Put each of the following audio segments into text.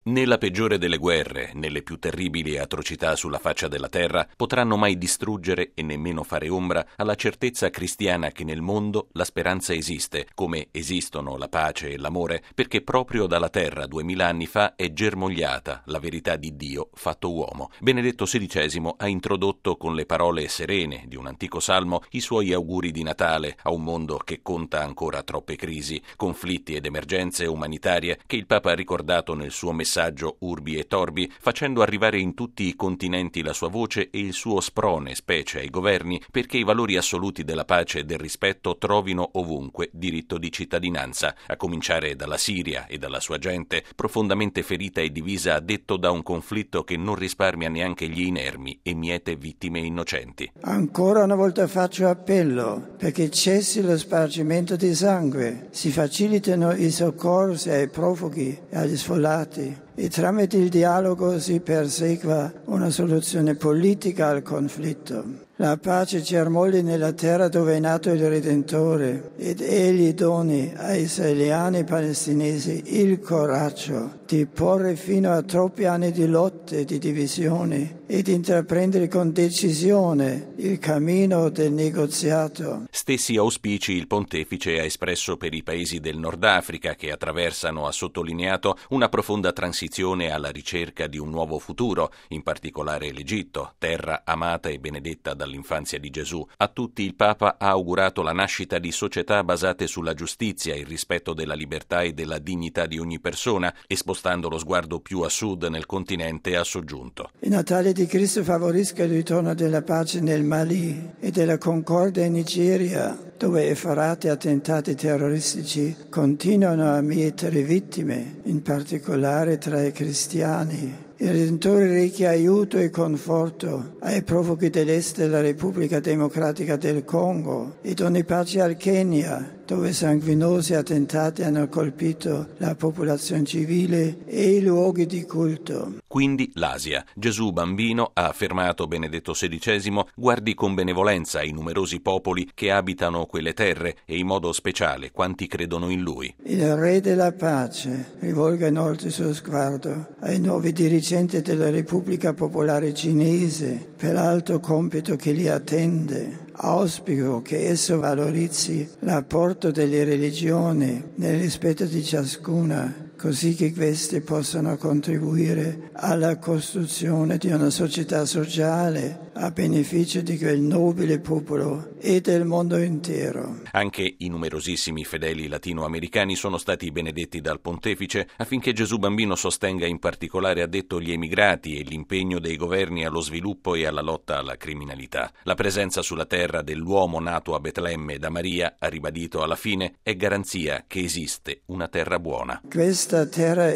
Né la peggiore delle guerre, né le più terribili atrocità sulla faccia della terra potranno mai distruggere e nemmeno fare ombra alla certezza cristiana che nel mondo la speranza esiste, come esistono la pace e l'amore, perché proprio dalla terra 2000 anni fa è germogliata la verità di Dio fatto uomo. Benedetto XVI ha introdotto con le parole serene di un antico salmo i suoi auguri di Natale a un mondo che conta ancora troppe crisi, conflitti ed emergenze umanitarie che il Papa ha ricordato nel suo messaggio Urbi e Torbi, facendo arrivare in tutti i continenti la sua voce e il suo sprone, specie ai governi, perché i valori assoluti della pace e del rispetto trovino ovunque diritto di cittadinanza, a cominciare dalla Siria e dalla sua gente, profondamente ferita e divisa a detto da un conflitto che non risparmia neanche gli inermi e miete vittime innocenti. Ancora una volta faccio appello perché cessi lo spargimento di sangue, si facilitino i soccorsi ai profughi e agli sfollati e tramite il dialogo si persegua una soluzione politica al conflitto. La pace germogli nella terra dove è nato il Redentore ed egli doni ai israeliani e palestinesi il coraggio di porre fino a troppi anni di lotte e di divisioni ed intraprendere con decisione il cammino del negoziato. Stessi auspici il pontefice ha espresso per i paesi del Nord Africa che attraversano, ha sottolineato, una profonda transizione alla ricerca di un nuovo futuro, in particolare l'Egitto, terra amata e benedetta dall'infanzia di Gesù. A tutti il Papa ha augurato la nascita di società basate sulla giustizia, il rispetto della libertà e della dignità di ogni persona e spostando lo sguardo più a sud nel continente ha soggiunto. Il Natale di Cristo favorisca il ritorno della pace nel Mali e della concordia in Nigeria, dove efferati attentati terroristici continuano a mietere vittime, in particolare tra i cristiani. Il Redentore rechi aiuto e conforto ai profughi dell'est della Repubblica Democratica del Congo e doni pace al Kenya, dove sanguinosi attentati hanno colpito la popolazione civile e i luoghi di culto. Quindi l'Asia. Gesù bambino, ha affermato Benedetto XVI, guardi con benevolenza i numerosi popoli che abitano quelle terre e in modo speciale quanti credono in Lui. Il Re della Pace rivolga inoltre il suo sguardo ai nuovi dirigenti della Repubblica Popolare Cinese per l'alto compito che li attende. Auspico che esso valorizzi l'apporto delle religioni nel rispetto di ciascuna, così che queste possano contribuire alla costruzione di una società sociale a beneficio di quel nobile popolo e del mondo intero. Anche i numerosissimi fedeli latinoamericani sono stati benedetti dal pontefice affinché Gesù bambino sostenga in particolare, ha detto, gli emigrati e l'impegno dei governi allo sviluppo e alla lotta alla criminalità. La presenza sulla terra dell'uomo nato a Betlemme da Maria, ha ribadito alla fine, è garanzia che esiste una terra buona. Questa terra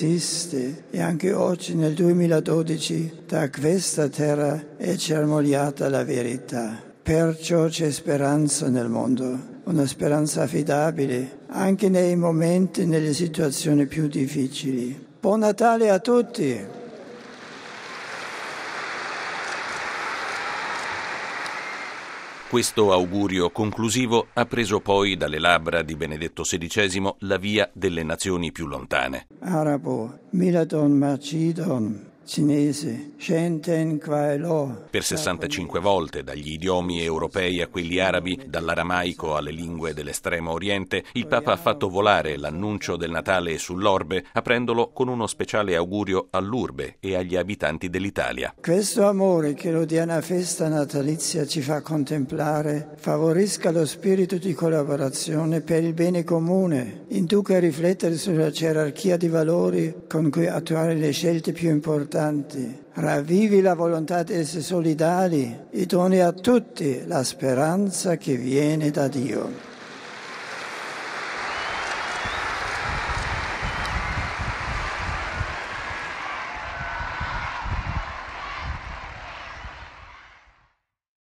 esiste e anche oggi nel 2012 da questa terra è germogliata la verità. Perciò c'è speranza nel mondo, una speranza affidabile anche nei momenti, nelle situazioni più difficili. Buon Natale a tutti! Questo augurio conclusivo ha preso poi dalle labbra di Benedetto XVI la via delle nazioni più lontane. Arabo, Miladon Macidon, cinese, Shenten Kwaelo. Per 65 volte, dagli idiomi europei a quelli arabi, dall'aramaico alle lingue dell'estremo oriente, il Papa ha fatto volare l'annuncio del Natale sull'orbe, aprendolo con uno speciale augurio all'urbe e agli abitanti dell'Italia. Questo amore che l'odierna festa natalizia ci fa contemplare favorisca lo spirito di collaborazione per il bene comune, induca a riflettere sulla gerarchia di valori con cui attuare le scelte più importanti, ravvivi la volontà di essere solidali e doni a tutti la speranza che viene da Dio.